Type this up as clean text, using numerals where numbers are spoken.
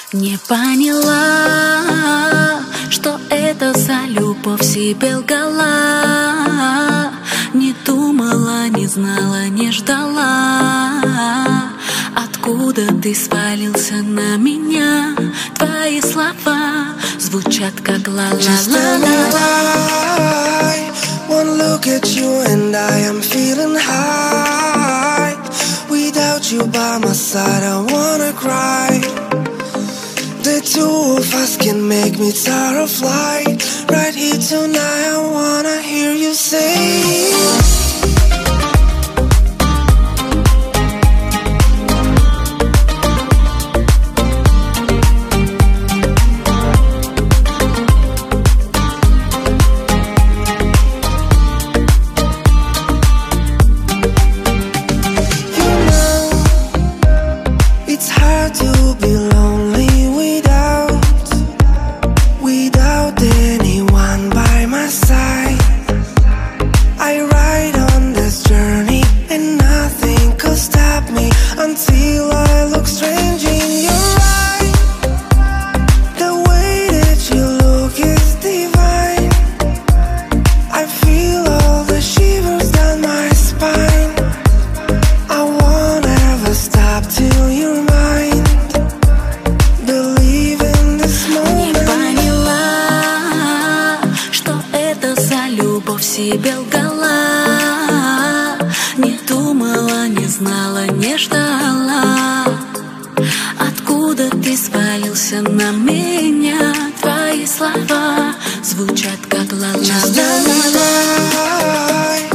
Не поняла, что это за любовь, себе лгала. Не думала, не знала, не ждала. Откуда ты свалился на меня? Твои слова звучат как ла-ла-ла-ла. One look at you and I am feeling high. Without you by my side I wanna cry. The two of us can make me tired of flight. Right here tonight I wanna hear you say to be lonely without anyone by my side. I ride on this journey and nothing could stop me until I look strange in your eyes. The way that you look is divine. I feel all the shivers down my spine. I won't ever stop till you're mine. Себе лгала, не думала, не знала, не ждала. Откуда ты свалился на меня? Твои слова звучат как ла-ла-ла-ла.